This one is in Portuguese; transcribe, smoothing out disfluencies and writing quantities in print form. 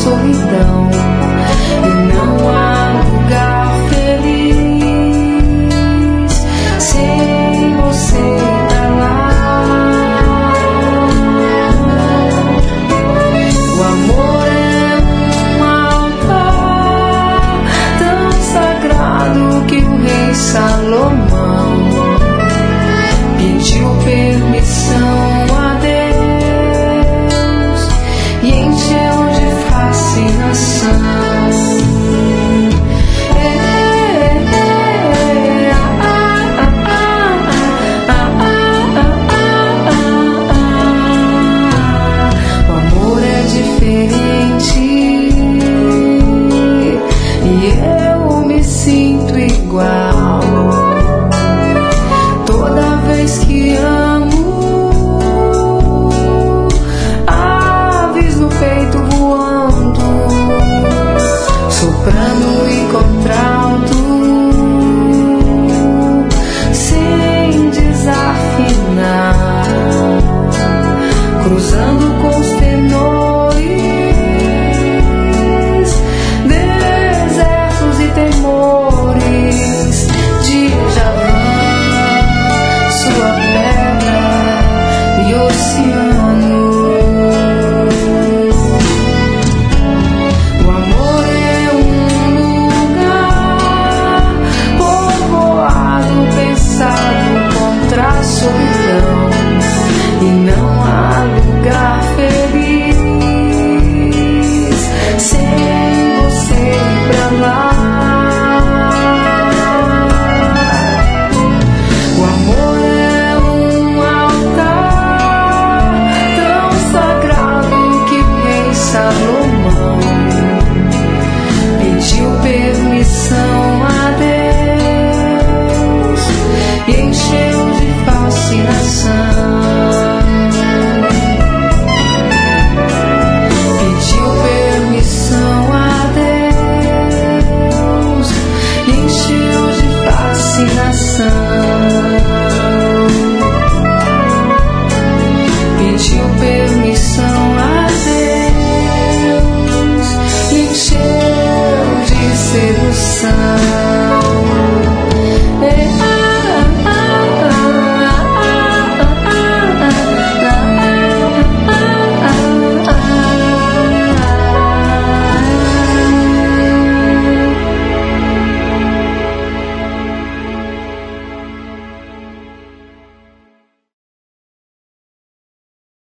solidão. E não há lugar feliz sem você pra lá. O amor é um altar tão sagrado que o rei Salomão pediu permissão a Deus e encheu de fascinação. O amor é diferente e eu me sinto igual. Toda vez que amo, aves no peito voando, soprano e contralto, sem desafinar, cruzando com os tenores, desertos e temores de Djavan, sua pedra e oceano. O amor é um lugar povoado, pensado contra a solidão. E não